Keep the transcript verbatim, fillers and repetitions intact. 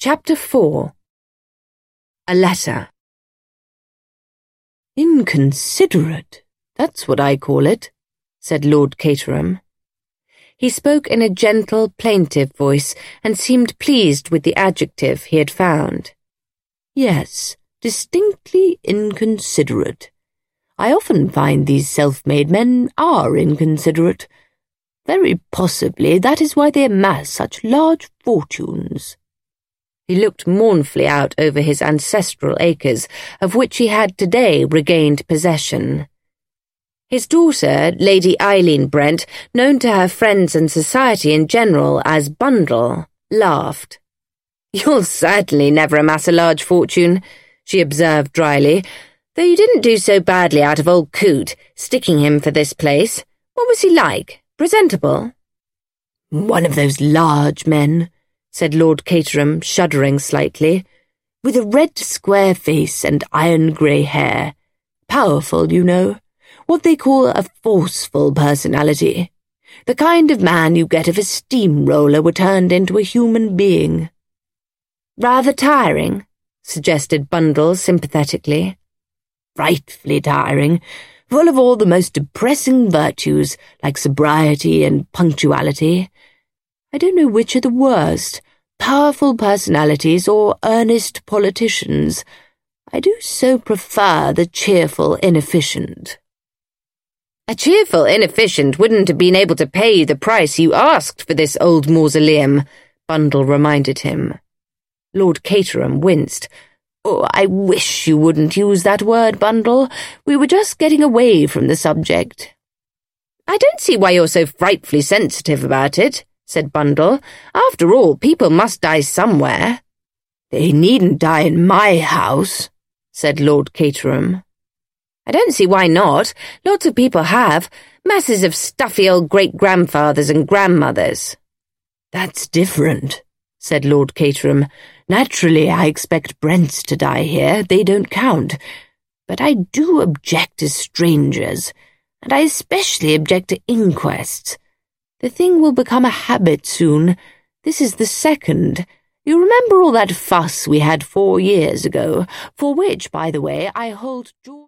Chapter four. A Letter. "Inconsiderate, that's what I call it," said Lord Caterham. He spoke in a gentle, plaintive voice, and seemed pleased with the adjective he had found. "Yes, distinctly inconsiderate. I often find these self-made men are inconsiderate. Very possibly that is why they amass such large fortunes." He looked mournfully out over his ancestral acres, of which he had today regained possession. His daughter, Lady Eileen Brent, known to her friends and society in general as Bundle, laughed. "You'll certainly never amass a large fortune," she observed dryly, "though you didn't do so badly out of old Coote, sticking him for this place. What was he like? Presentable?" "One of those large men," said Lord Caterham, shuddering slightly, "with a red square face and iron-grey hair. Powerful, you know. What they call a forceful personality. The kind of man you get if a steamroller were turned into a human being." "Rather tiring?" suggested Bundle sympathetically. "Frightfully tiring. Full of all the most depressing virtues, like sobriety and punctuality. I don't know which are the worst, powerful personalities or earnest politicians. I do so prefer the cheerful inefficient." "A cheerful inefficient wouldn't have been able to pay the price you asked for this old mausoleum," Bundle reminded him. Lord Caterham winced. "Oh, I wish you wouldn't use that word, Bundle. We were just getting away from the subject." "I don't see why you're so frightfully sensitive about it," said Bundle. "After all, people must die somewhere." "They needn't die in my house," said Lord Caterham. "I don't see why not. Lots of people have. Masses of stuffy old great-grandfathers and grandmothers." "That's different," said Lord Caterham. "Naturally, I expect Brents to die here. They don't count. But I do object to strangers, and I especially object to inquests. The thing will become a habit soon. This is the second. You remember all that fuss we had four years ago, for which, by the way, I hold George...